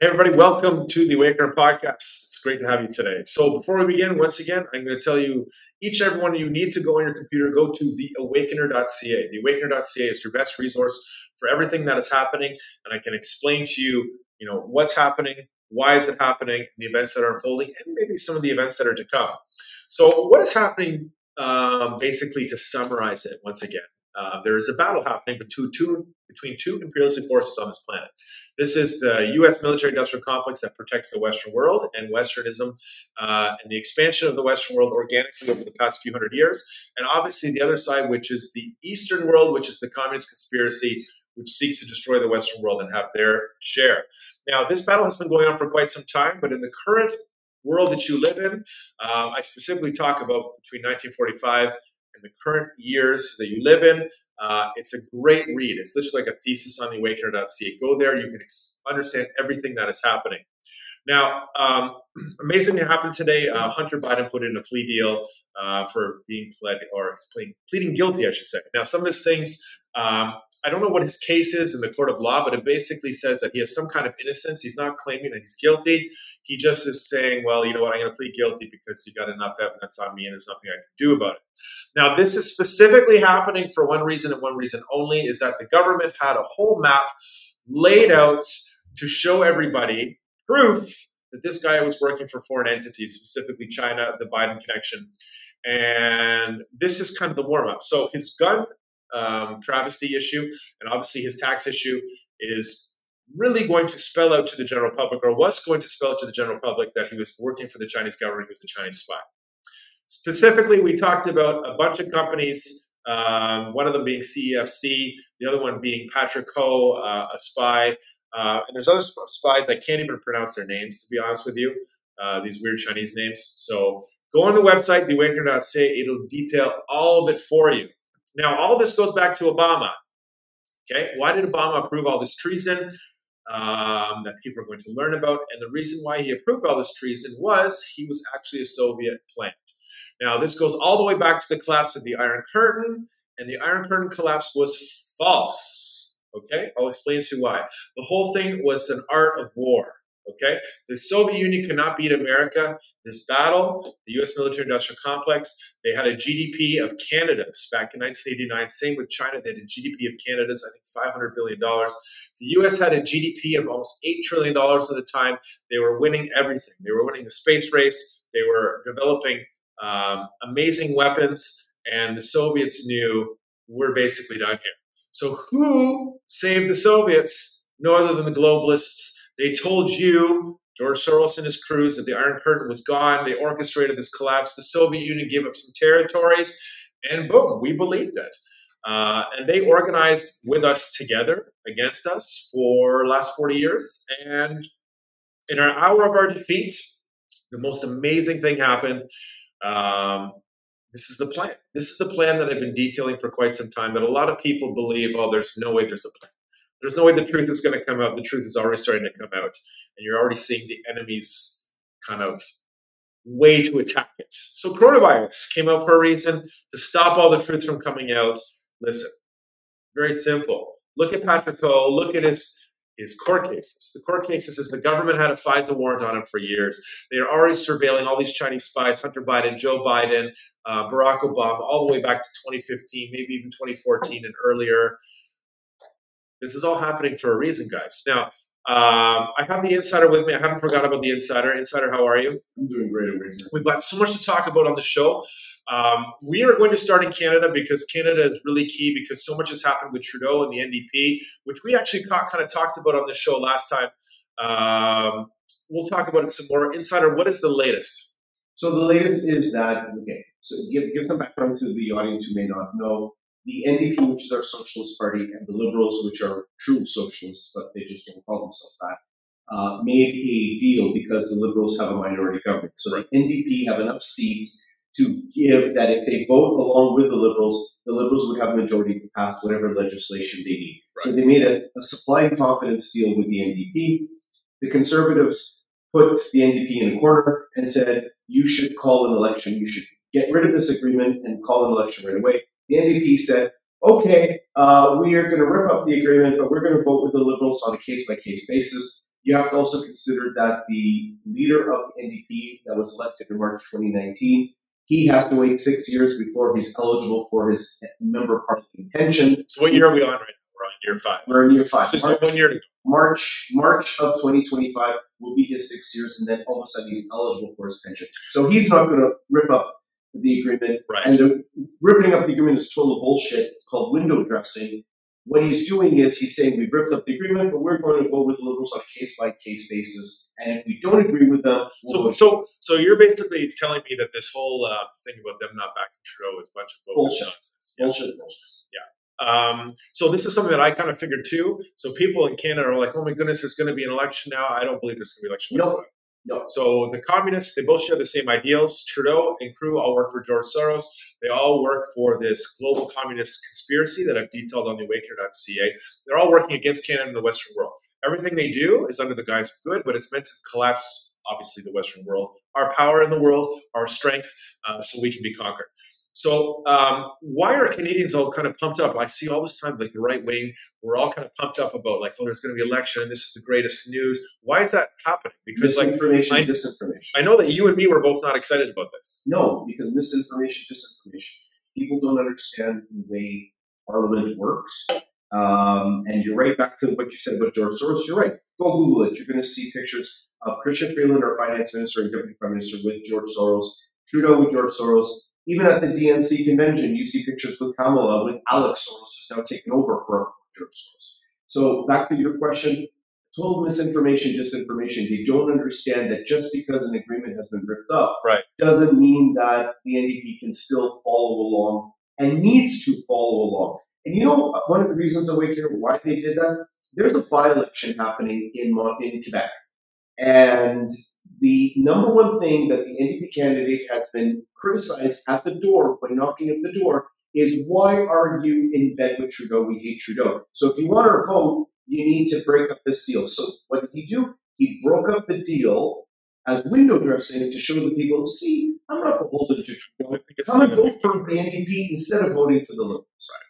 Hey, everybody, welcome to the Awakener podcast. It's great to have you today. So, before we begin, once again, I'm going to tell you each and every one of you need to go on your computer, go to theawakener.ca. Theawakener.ca is your best resource for everything that is happening, and I can explain to you, what's happening, why is it happening, the events that are unfolding, and maybe some of the events that are to come. So, what is happening, basically, to summarize it once again? There is a battle happening between two imperialistic forces on this planet. This is the U.S. military-industrial complex that protects the Western world and Westernism and the expansion of the Western world organically over the past few hundred years. And obviously the other side, which is the Eastern world, which is the communist conspiracy, which seeks to destroy the Western world and have their share. Now, this battle has been going on for quite some time, but in the current world that you live in, I specifically talk about between 1945 and the current years that you live in. It's a great read. It's literally like a thesis on the Awakener.ca. Go there, you can understand everything that is happening. Now, amazing thing happened today. Hunter Biden put in a plea deal for pleading guilty, I should say. Now, some of his things, I don't know what his case is in the court of law, but it basically says that he has some kind of innocence. He's not claiming that he's guilty. He just is saying, well, you know what, I'm going to plead guilty because you got enough evidence on me and there's nothing I can do about it. Now, this is specifically happening for one reason and one reason only, is that the government had a whole map laid out to show everybody proof that this guy was working for foreign entities, specifically China, the Biden connection. And this is kind of the warm-up. So his gun travesty issue and obviously his tax issue is really going to spell out to the general public, or was going to spell out to the general public, that he was working for the Chinese government. He was a Chinese spy. Specifically, we talked about a bunch of companies, one of them being CEFC, the other one being Patrick Ho, a spy. And there's other spies. I can't even pronounce their names, to be honest with you, these weird Chinese names. So go on the website, theawakener.ca. It'll detail all of it for you. Now, all this goes back to Obama. Okay, why did Obama approve all this treason that people are going to learn about? And the reason why he approved all this treason was he was actually a Soviet plant. Now, this goes all the way back to the collapse of the Iron Curtain, and the Iron Curtain collapse was false. Okay, I'll explain to you why. The whole thing was an art of war. Okay, the Soviet Union could not beat America. This battle, the U.S. military-industrial complex, they had a GDP of Canada's back in 1989. Same with China, they had a GDP of Canada's, I think $500 billion. The U.S. had a GDP of almost $8 trillion at the time. They were winning everything. They were winning the space race. They were developing amazing weapons, and the Soviets knew we're basically done here. So who saved the Soviets? No other than the globalists. They told you, George Soros and his crews, that the Iron Curtain was gone. They orchestrated this collapse. The Soviet Union gave up some territories, and boom, we believed it. And they organized with us together against us for the last 40 years. And in our hour of our defeat, the most amazing thing happened. This is the plan. This is the plan that I've been detailing for quite some time, that a lot of people believe, oh, there's no way there's a plan. There's no way the truth is going to come out. The truth is already starting to come out. And you're already seeing the enemy's kind of way to attack it. So coronavirus came out for a reason, to stop all the truth from coming out. Listen, very simple. Look at Patrick Ho. Look at his court cases. The court cases is the government had a FISA warrant on him for years. They are already surveilling all these Chinese spies, Hunter Biden, Joe Biden, Barack Obama, all the way back to 2015, maybe even 2014 and earlier. This is all happening for a reason, guys. Now, I have the insider with me. I haven't forgot about the insider. Insider, how are you? I'm doing great. We've got so much to talk about on the show. We are going to start in Canada because Canada is really key, because so much has happened with Trudeau and the NDP, which we actually kind of talked about on the show last time. We'll talk about it some more. Insider, what is the latest? So the latest is that, okay, so give some background to the audience who may not know. The NDP, which is our socialist party, and the Liberals, which are true socialists, but they just don't call themselves that, made a deal because the Liberals have a minority government. So the NDP have enough seats to give that if they vote along with the Liberals would have a majority to pass whatever legislation they need. Right. So they made a supply and confidence deal with the NDP. The Conservatives put the NDP in a corner and said, you should call an election. You should get rid of this agreement and call an election right away. The NDP said, okay, we are going to rip up the agreement, but we're going to vote with the Liberals on a case-by-case basis. You have to also consider that the leader of the NDP that was elected in March 2019, he has to wait 6 years before he's eligible for his member parliament pension. So what year are we on right now? We're on year 5. We're in year 5. So still 1 year to go. March of 2025 will be his 6 years, and then all of a sudden he's eligible for his pension. So he's not going to rip up the agreement. Right. And ripping up the agreement is total bullshit. It's called window dressing. What he's doing is he's saying we've ripped up the agreement, but we're going to go with the Liberals on a case-by-case basis. And if we don't agree with them, so you're basically telling me that this whole thing about them not backing Trudeau is a bunch of bullshit. Nonsense. Bullshit. Yeah. So this is something that I kind of figured too. So people in Canada are like, oh my goodness, there's going to be an election now. I don't believe there's going to be an election whatsoever. No. So the communists, they both share the same ideals. Trudeau and crew all work for George Soros. They all work for this global communist conspiracy that I've detailed on theawakener.ca. They're all working against Canada and the Western world. Everything they do is under the guise of good, but it's meant to collapse, obviously, the Western world, our power in the world, our strength, so we can be conquered. So why are Canadians all kind of pumped up? I see all this time, like the right wing, we're all kind of pumped up about like, oh, there's going to be an election and this is the greatest news. Why is that happening? Because disinformation. I know that you and me were both not excited about this. No, because misinformation, disinformation. People don't understand the way Parliament works. And you're right back to what you said about George Soros. You're right. Go Google it. You're going to see pictures of Christian Freeland, our finance minister and deputy prime minister, with George Soros, Trudeau with George Soros. Even at the DNC convention, you see pictures with Kamala, with Alex Soros, who's now taken over for George Soros. So back to your question, total misinformation, disinformation. They don't understand that just because an agreement has been ripped up doesn't mean that the NDP can still follow along and needs to follow along. And you know, one of the reasons why they did that, there's a by-election happening in Quebec. And the number one thing that the NDP candidate has been criticized at the door, when knocking at the door, is why are you in bed with Trudeau? We hate Trudeau. So if you want our vote, you need to break up this deal. So what did he do? He broke up the deal as window dressing to show the people, see, I'm not beholden to Trudeau. Come and vote for the NDP instead of voting for the Liberals.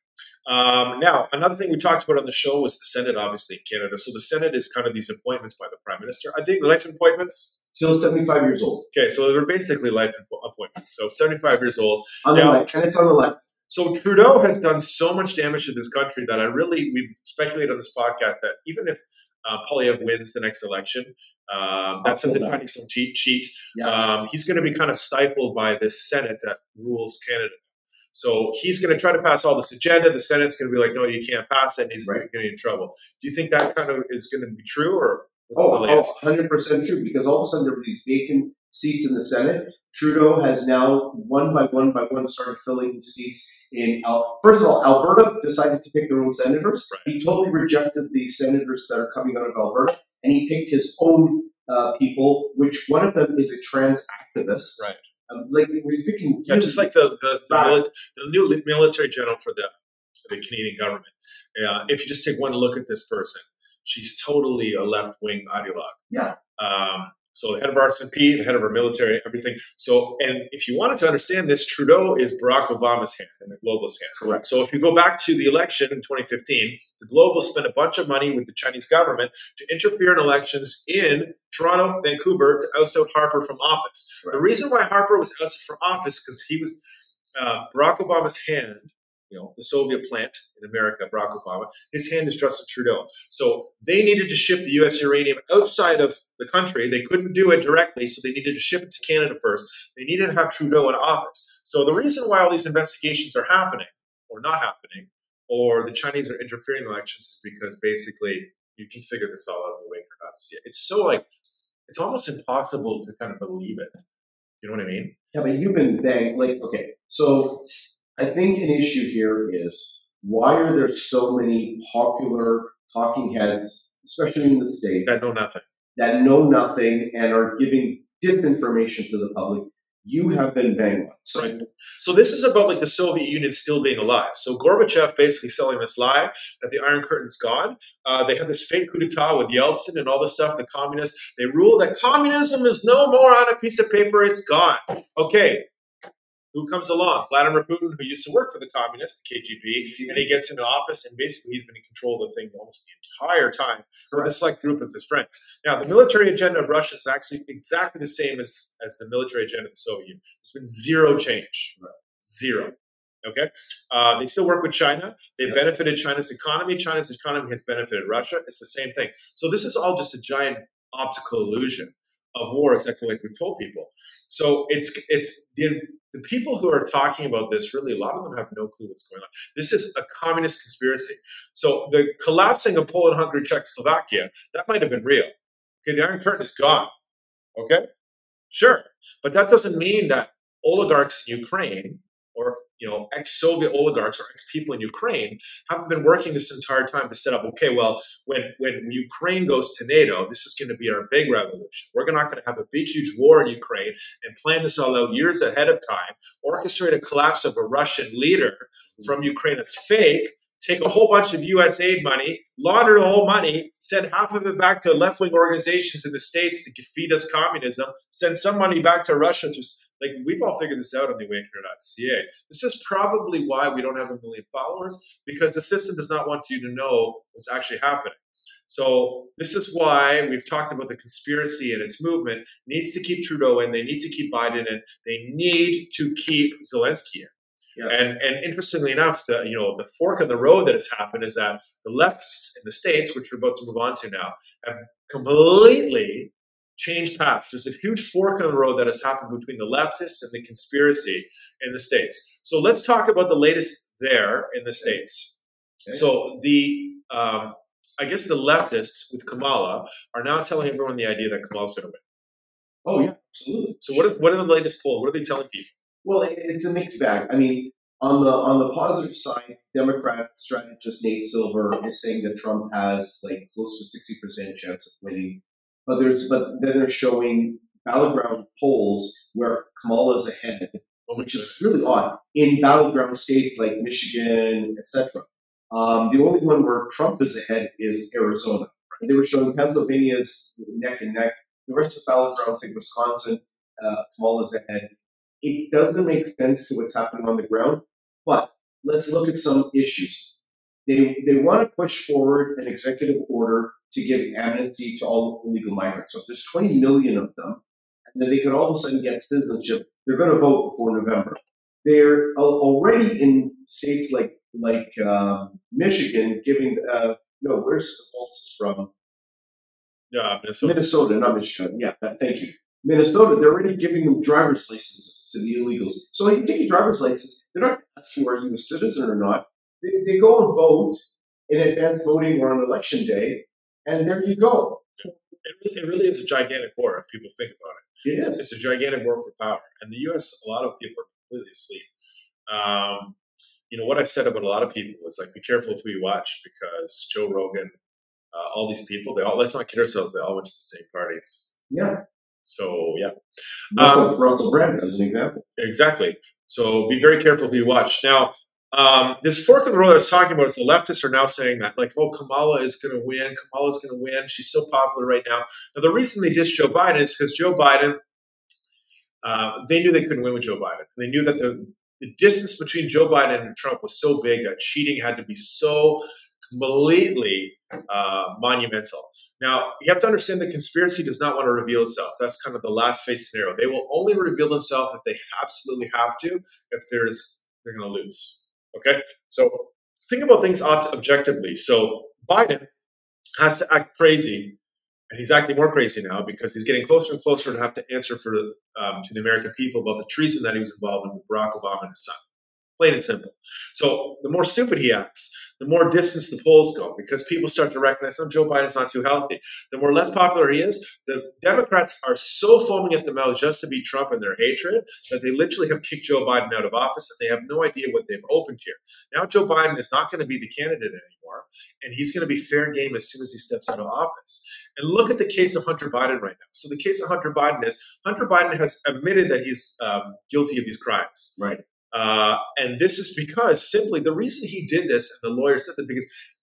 Now, another thing we talked about on the show was the Senate, obviously, in Canada. So the Senate is kind of these appointments by the Prime Minister. I think life appointments. Still 75 years old. Okay, so they're basically life appointments. So 75 years old. And it's on the left. So Trudeau has done so much damage to this country that we've speculated on this podcast that even if Poilievre wins the next election, that's if the Chinese don't cheat. Yeah. He's going to be kind of stifled by this Senate that rules Canada. So he's going to try to pass all this agenda. The Senate's going to be like, no, you can't pass it, and he's going to get in trouble. Do you think that kind of is going to be true, or what's the latest? 100% true, because all of a sudden there were these vacant seats in the Senate. Trudeau has now, one by one, started filling the seats in. First of all, Alberta decided to pick their own senators. Right. He totally rejected the senators that are coming out of Alberta, and he picked his own people, which one of them is a trans activist. Right. Like we're picking, just like the new military general for the Canadian government. If you just take one look at this person, she's totally a left-wing ideologue. Yeah. So the head of RCMP, the head of our military, everything. So, and if you wanted to understand this, Trudeau is Barack Obama's hand and the globalist hand. Correct. So if you go back to the election in 2015, the globalists spent a bunch of money with the Chinese government to interfere in elections in Toronto, Vancouver, to oust out Harper from office. Right. The reason why Harper was ousted from office because he was Barack Obama's hand. The Soviet plant in America, Barack Obama, his hand is Justin Trudeau. So they needed to ship the U.S. uranium outside of the country. They couldn't do it directly, so they needed to ship it to Canada first. They needed to have Trudeau in office. So the reason why all these investigations are happening, or not happening, or the Chinese are interfering in elections is because basically you can figure this all out on theawakener.ca. It's so it's almost impossible to kind of believe it. You know what I mean? Yeah, but you've been okay, so I think an issue here is why are there so many popular talking heads, especially in the States, that know nothing and are giving disinformation to the public? You have been banged on. Right. So this is about the Soviet Union still being alive. So Gorbachev basically selling this lie that the Iron Curtain's gone. They had this fake coup d'etat with Yeltsin and all this stuff. The communists, they rule that communism is no more on a piece of paper. It's gone. Okay. Who comes along? Vladimir Putin, who used to work for the communists, the KGB, and he gets into office, and basically he's been in control of the thing almost the entire time with a select group of his friends. Now, the military agenda of Russia is actually exactly the same as the military agenda of the Soviet Union. There's been zero change. Right. Zero. Okay? They still work with China. They benefited China's economy. China's economy has benefited Russia. It's the same thing. So this is all just a giant optical illusion of war, exactly like we've told people. So it's the people who are talking about this, really, a lot of them have no clue what's going on. This is a communist conspiracy. So the collapsing of Poland, Hungary, Czechoslovakia, that might have been real. Okay, the Iron Curtain is gone. Okay? Sure. But that doesn't mean that oligarchs in Ukraine or ex-Soviet oligarchs or ex-people in Ukraine haven't been working this entire time to set up, okay, well, when Ukraine goes to NATO, this is going to be our big revolution. We're not going to have a big, huge war in Ukraine and plan this all out years ahead of time, orchestrate a collapse of a Russian leader from Ukraine that's fake, take a whole bunch of U.S. aid money, launder the whole money, send half of it back to left-wing organizations in the States to feed us communism, send some money back to Russia. We've all figured this out on the Awakener.ca. This is probably why we don't have 1 million followers, because the system does not want you to know what's actually happening. So this is why we've talked about the conspiracy and its movement needs to keep Trudeau in, they need to keep Biden in, they need to keep Zelensky in. Yes. And interestingly enough, the fork in the road that has happened is that the leftists in the States, which we're about to move on to now, have completely changed paths. There's a huge fork in the road that has happened between the leftists and the conspiracy in the States. So let's talk about the latest there in the States. Okay. So I guess the leftists with Kamala are now telling everyone the idea that Kamala's going to win. Oh yeah, absolutely. So what are the latest polls? What are they telling people? Well, it's a mixed bag. I mean, on the positive side, Democrat strategist Nate Silver is saying that Trump has close to 60% chance of winning. But then they're showing battleground polls where Kamala's ahead, which is really odd in battleground states like Michigan, etc. The only one where Trump is ahead is Arizona. They were showing Pennsylvania's neck and neck. The rest of the battlegrounds like Wisconsin, Kamala's ahead. It doesn't make sense to what's happening on the ground, but let's look at some issues. They want to push forward an executive order to give amnesty to all illegal migrants. So if there's 20 million of them, and then they could all of a sudden get citizenship, they're going to vote before November. They're already in states like Michigan giving, where's the Fultz from? Minnesota, not Michigan. Yeah, thank you. Minnesota, they're already giving them driver's licenses to the illegals. So when you take a driver's license, they're not asking are you a citizen or not. They go and vote in advance voting or on election day, and there you go. It really is a gigantic war if people think about it. It is. It's a gigantic war for power. And the U.S., a lot of people are completely asleep. What I've said about a lot of people is be careful who you watch, because Joe Rogan, all these people, let's not kid ourselves, they all went to the same parties. Yeah. So, yeah. Russell Brand as an example. Exactly. So be very careful who you watch. Now, this fork in the road I was talking about is the leftists are now saying that, Kamala is going to win. Kamala's going to win. She's so popular right now. Now, the reason they dissed Joe Biden is because Joe Biden, they knew they couldn't win with Joe Biden. They knew that the distance between Joe Biden and Trump was so big that cheating had to be so completely monumental. Now, you have to understand that conspiracy does not want to reveal itself. That's kind of the last phase scenario. They will only reveal themselves if they absolutely have to, if they're going to lose. Okay? So think about things objectively. So Biden has to act crazy, and he's acting more crazy now because he's getting closer and closer to have to answer to the American people about the treason that he was involved in with Barack Obama and his son. Plain and simple. So the more stupid he acts, the more distance the polls go, because people start to recognize, Joe Biden's not too healthy. The more less popular he is, the Democrats are so foaming at the mouth just to beat Trump in their hatred that they literally have kicked Joe Biden out of office, and they have no idea what they've opened here. Now Joe Biden is not going to be the candidate anymore, and he's going to be fair game as soon as he steps out of office. And look at the case of Hunter Biden right now. So the case of Hunter Biden is Hunter Biden has admitted that he's guilty of these crimes. Right. And this is because simply the reason he did this, and the lawyer said that, because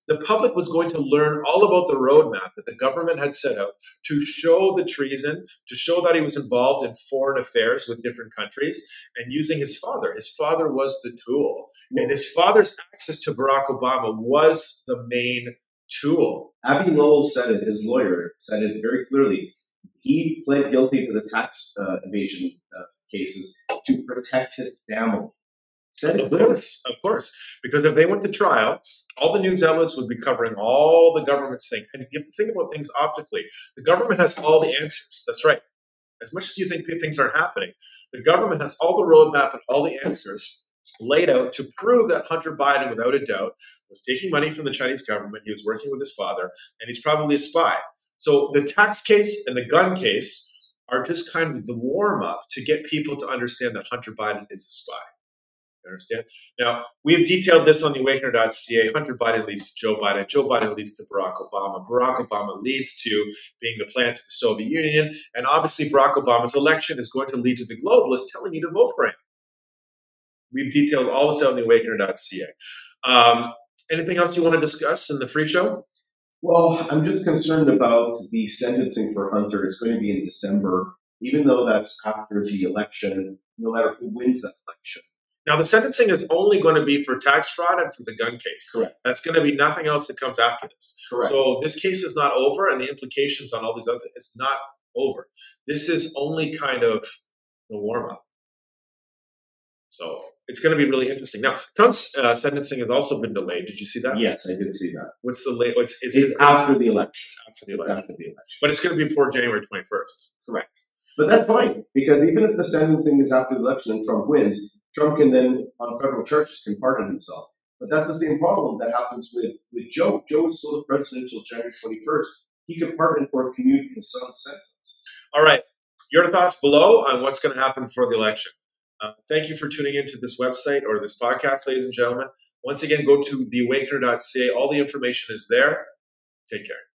the public was going to learn all about the roadmap that the government had set out to show the treason, to show that he was involved in foreign affairs with different countries, and using his father. His father was the tool. And his father's access to Barack Obama was the main tool. Abby Lowell said it, his lawyer said it very clearly. He pled guilty to the tax evasion cases to protect his family. Of course. Because if they went to trial, all the news outlets would be covering all the government's thing. And you have to think about things optically. The government has all the answers. That's right. As much as you think things aren't happening, the government has all the roadmap and all the answers laid out to prove that Hunter Biden, without a doubt, was taking money from the Chinese government. He was working with his father, and he's probably a spy. So the tax case and the gun case are just kind of the warm-up to get people to understand that Hunter Biden is a spy. Understand? Now, we have detailed this on the Awakener.ca. Hunter Biden leads to Joe Biden. Joe Biden leads to Barack Obama. Barack Obama leads to being the plan to the Soviet Union. And obviously, Barack Obama's election is going to lead to the globalists telling you to vote for him. We've detailed all this out on the Awakener.ca. Anything else you want to discuss in the free show? Well, I'm just concerned about the sentencing for Hunter. It's going to be in December, even though that's after the election, no matter who wins that election. Now, the sentencing is only going to be for tax fraud and for the gun case. Correct. That's going to be nothing else that comes after this. Correct. So this case is not over, and the implications on all these other things, it's not over. This is only kind of the warm-up. So it's going to be really interesting. Now, Trump's sentencing has also been delayed. Did you see that? Yes, I did see that. What's the late? It's after the election. It's after the election. But it's going to be before January 21st. Correct. But that's fine, because even if the sentencing is after the election and Trump wins, Trump can then, on federal charges, can pardon himself. But that's the same problem that happens with Joe. Joe is still the president until January 21st. He could pardon or commute his son's sentence. All right. Your thoughts below on what's going to happen for the election. Thank you for tuning into this website or this podcast, ladies and gentlemen. Once again, go to theawakener.ca. All the information is there. Take care.